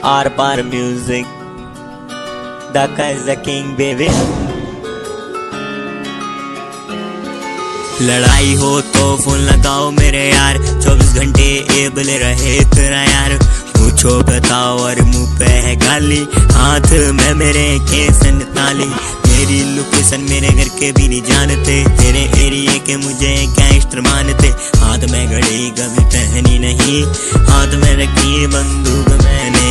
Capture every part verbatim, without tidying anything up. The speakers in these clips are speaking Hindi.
Are Paar music, the king baby. लड़ाई हो तो फोन लगाओ मेरे यार, चौबीस घंटे एबल रहे तेरा यार। पूछो बताओ और मुंह पे है गाली, हाथ में मेरे केसन ताली। मेरी लोकेशन मेरे घर के भी नहीं जानते, तेरे एरिया के मुझे गैंगस्टर मानते। हाथ में घड़ी कभी पहनी नहीं, हाथ में रखी बंदूक मैंने।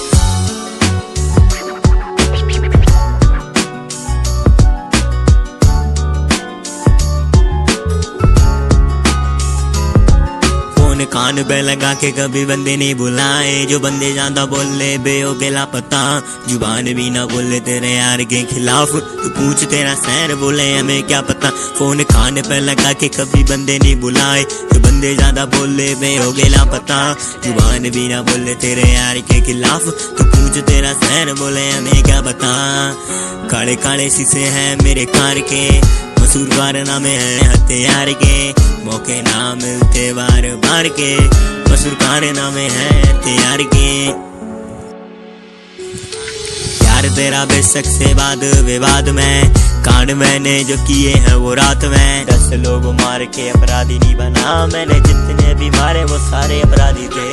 कान पे लगा के कभी बंदे नहीं बुलाए, जो बंदे ज्यादा बोले बे हो के लापता। जुबान भी ना बोले तेरे यार के खिलाफ, तू पूछ तेरा सैर बोले हमें क्या पता। फोन कान पे लगा के कभी बंदे नहीं बुलाए, जो बंदे ज्यादा बोले बे हो के लापता। जुबान भी ना बोले तेरे यार के खिलाफ, तू पूछ तेरा सैर बोले हमें क्या पता। काले काले शीशे हैं मेरे कार के, मशहूर कारनामे हैं हथियार के। मौके ना मिलते बार बार के, मशहूर कारनामे हैं हथियार के। यार तेरा बेशक से बाद विवाद में, कांड मैंने जो किए हैं वो रात में। दस लोग मार के अपराधी नहीं बना मैंने, जितने भी मारे वो सारे अपराधी थे।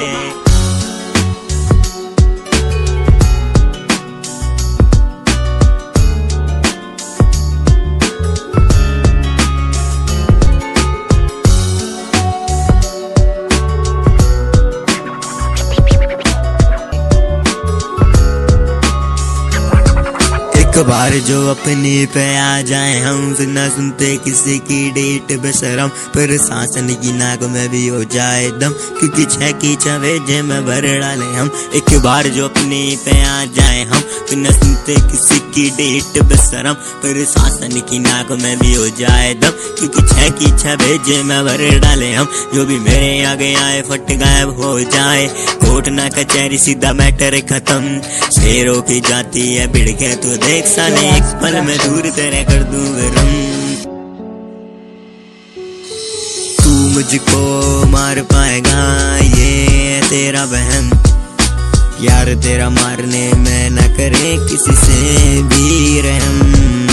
एक बार जो अपनी पे आ जाए हम, फिर न सुनते किसी की डेट बेशरम। पर शासन की नाक में भी हो जाए दम, क्योंकि छह की छवेजे में भर डाले हम। एक बार जो अपनी पे आ जाए हम, फिर न सुनते किसी की डेट बेशरम। पर शासन की नाक में भी हो जाए दम, क्योंकि छह की छवेजे में भर डाले हम। जो भी मेरे आगे आए फट गायब हो जाए, कोर्ट ना कचहरी सीधा मैटर खत्म। शेरों की जाती है भिड़ के तू देख साले, एक पल में दूर तेरे कर दूं गरम। तू मुझको मार पाएगा ये तेरा बहम, यार तेरा मारने में न करे किसी से भी रहम।